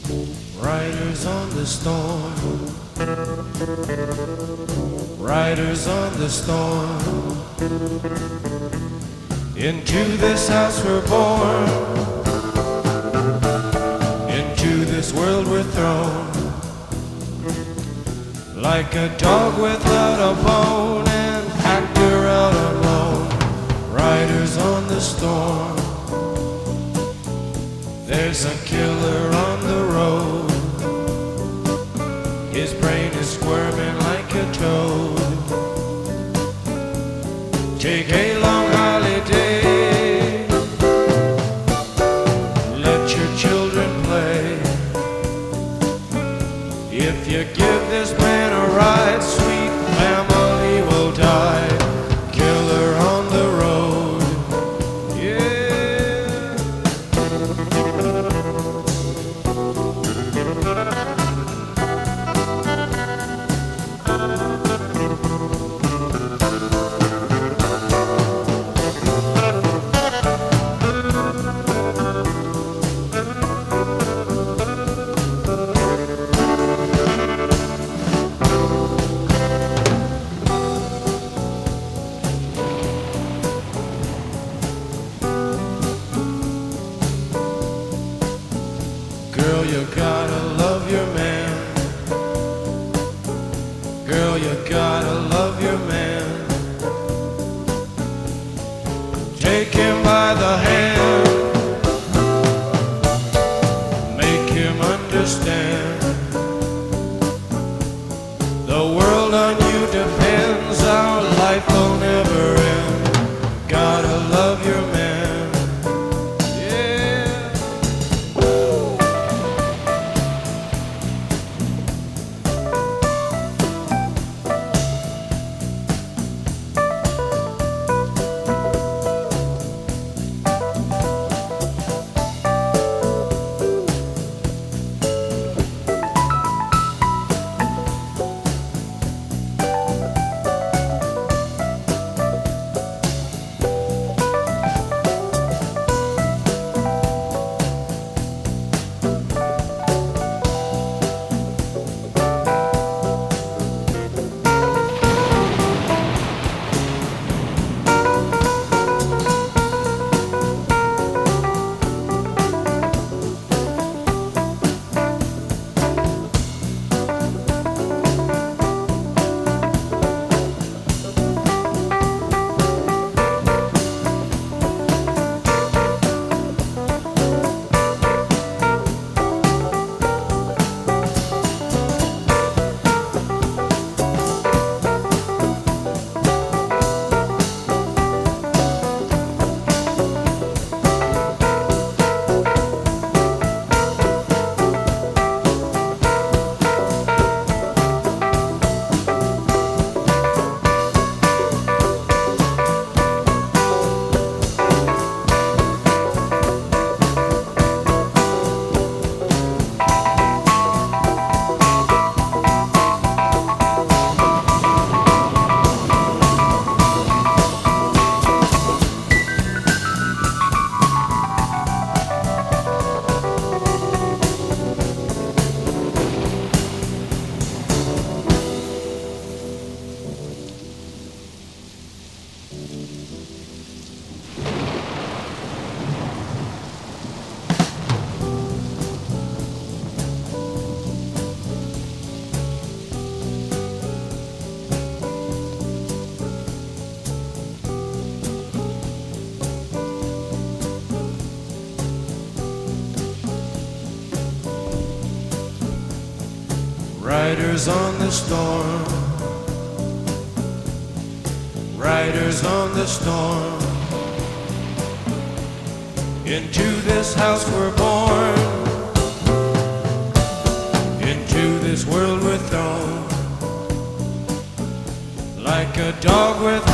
Riders on the storm, riders on the storm. Into this house we're born, into this world we're thrown. Like a dog without a bone, an actor out alone. Riders on the storm. There's a killer on the road. His brain is squirming like a toad. Take a long holiday. Let your children play. If you give this man a ride, sweet family will die. Killer on the road. Yeah. Girl, you gotta love your man. Girl, you gotta love your man. Take him by the hand. Make him understand. The world on you depends. Our life will never end. Gotta love your man. Riders on the storm, riders on the storm. Into this house we're born, into this world we're thrown. Like a dog with